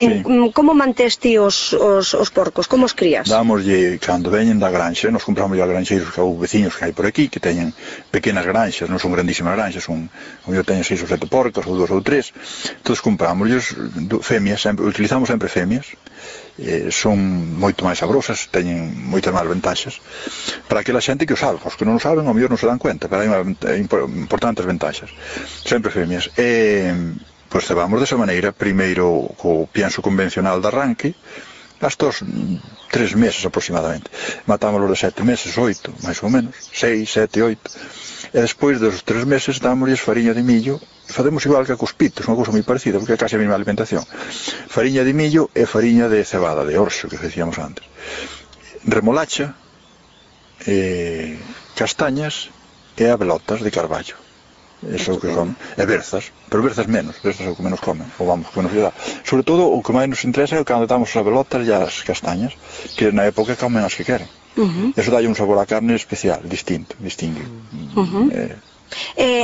Como mantés ti os porcos? Como os crías? Dámoslle, cando veñen da granxa, nos compramos a granxeiros que houve veciños que hai por aquí, que teñen pequenas granxas, non son grandísimas granxas, eu teño 6 ou 7 porcos, ou 2 ou 3, entón compramos femias, utilizamos sempre femias, son moito máis sabrosas, teñen moitas máis ventaxas, para aquela xente que o sabe, os que non o saben, ao mellor non se dan cuenta, pero hai importantes ventaxas, sempre femias, pois cebamos desa maneira, primeiro co pienso convencional de arranque, hasta os 3 meses aproximadamente. Matámoslo de 7 meses, 8, máis ou menos, 6, 7, 8. E despois dos 3 meses dámosles fariña de millo, e facemos igual que a cos pitos, unha cousa moi parecida, porque é case a mesma alimentación. Fariña de millo e fariña de cebada, de orxo, que decíamos antes. Remolacha, castañas e abelotas de carballo. Eso é o que comen. E berzas, pero berzas menos, berzas é o que menos comen, ou vamos, que menos lle dá. Sobre todo, o que máis nos interesa é cando damos as abelotas e as castañas, que na época comen as que queren. Eso dalle un sabor á carne especial, distinto, distingue.